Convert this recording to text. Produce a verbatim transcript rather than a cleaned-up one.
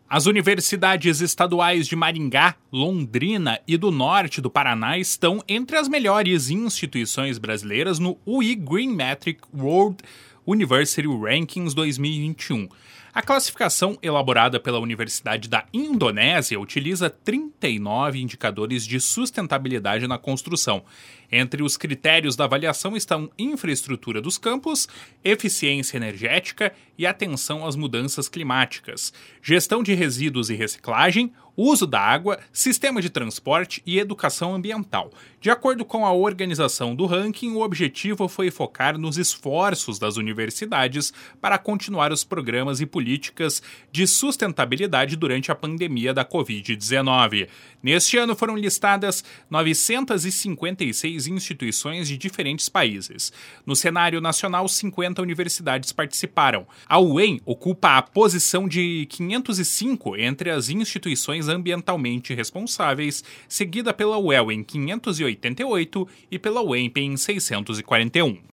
As universidades estaduais de Maringá, Londrina e do norte do Paraná estão entre as melhores instituições brasileiras no U I Green Metric World University Rankings dois mil e vinte e um. A classificação elaborada pela Universidade da Indonésia utiliza trinta e nove indicadores de sustentabilidade na construção. Entre os critérios da avaliação estão infraestrutura dos campos, eficiência energética e atenção às mudanças climáticas, gestão de resíduos e reciclagem, uso da água, sistema de transporte e educação ambiental. De acordo com a organização do ranking, o objetivo foi focar nos esforços das universidades para continuar os programas e políticas de sustentabilidade durante a pandemia da covid dezenove. Neste ano foram listadas novecentas e cinquenta e seis instituições de diferentes países. No cenário nacional, cinquenta universidades participaram. A U E M ocupa a posição de quinhentos e cinco entre as instituições ambientalmente responsáveis, seguida pela U E L em quinhentos e oitenta e oito e pela U E M P em seiscentos e quarenta e um.